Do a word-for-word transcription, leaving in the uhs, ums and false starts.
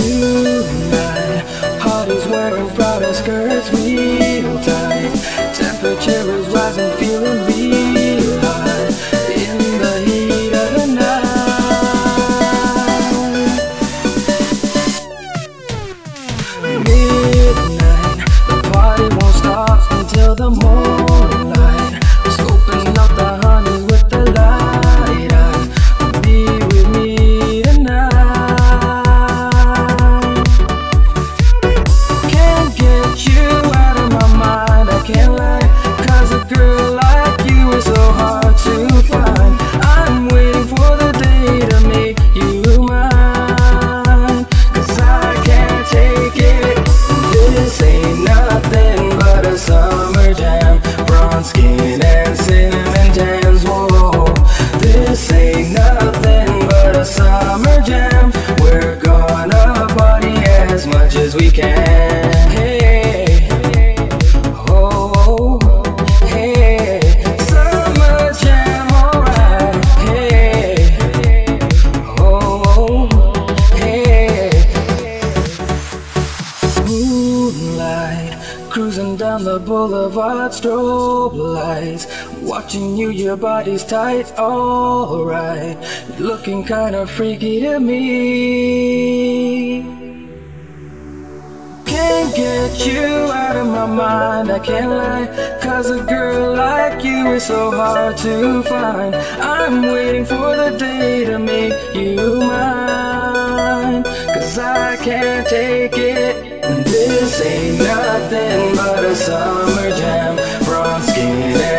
tonight. Parties wearing Prada skirts real tight. Temperature is rising, feeling real high in the heat of the night. Midnight, the party won't stop until the morning light. Scoping out the honeys with the light eyes. Be with me tonight. Can't get you out of my mind, I can't lie. Cause a girl like you is so hard to find. I'm waiting for the day to make you mine. Cause I can't take it. This ain't nothing but a summer jam. Bronze skin and cinnamon tans. Whoa, this ain't nothing but a summer jam. We're gonna party as much as we can. Hey, oh, hey, summer jam, alright. Hey, oh, hey. Moonlight, cruising down the boulevard, strobe lights. Watching you, your body's tight, alright. Looking kinda freaky to me. Can't get you out of my mind, I can't lie. Cause a girl like you is so hard to find. I'm waiting for the day to make you mine. Cause I can't take it. This ain't nothing but a summer jam. Bronze skin